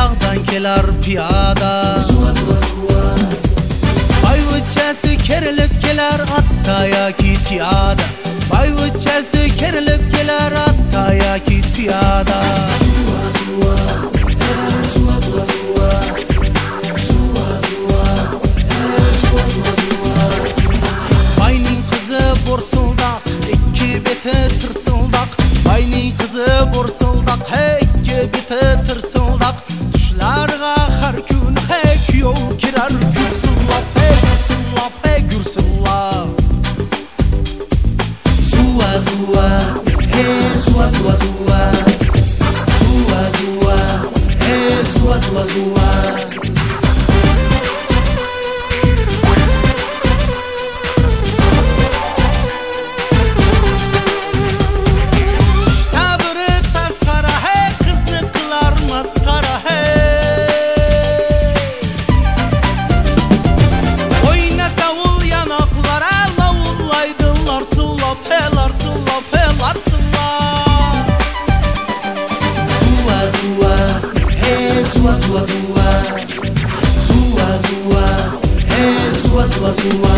dağdan kelar piyada. Bayvuchchasi kerilib kelar atta yoki tuyada. Bayvuchchasi kerilib kelar atta yoki tuyada. Bayning qizi bo'rsildoq, ikki beti tirsildoq. Bayning qizi bo'rsildoq, ikki beti tirsildoq. Tushlarga har kun kuyov kirar gursillab, gursillab, gursillab. Zuva zuva, zuva zuva zuva. Zuva zuva, zuva zuva zuva. Zuva zuva zuva, zuva zuva, zuva zuva zuva.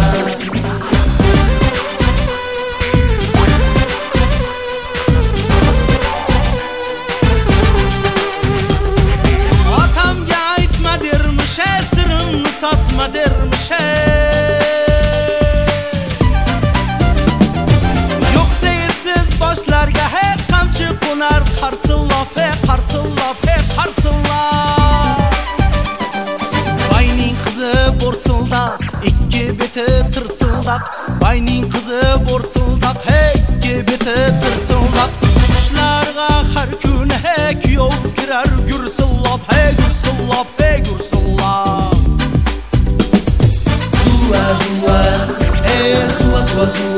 Atamga aytma dermish, sirimni sotma dermish. Yo'qsa siz boshlarga qamchi qo'nar qarsillab, qarsillab, qarsillab. Bayning qizi bo'rsildoq, ikki beti tirsildoq. Bayning qizi bo'rsildoq, ikki beti tirsildoq. Tushlarga har kun kuyov kirar gursillab, gursillab, gursillab. Zuva zuva, zuva zuva zuva.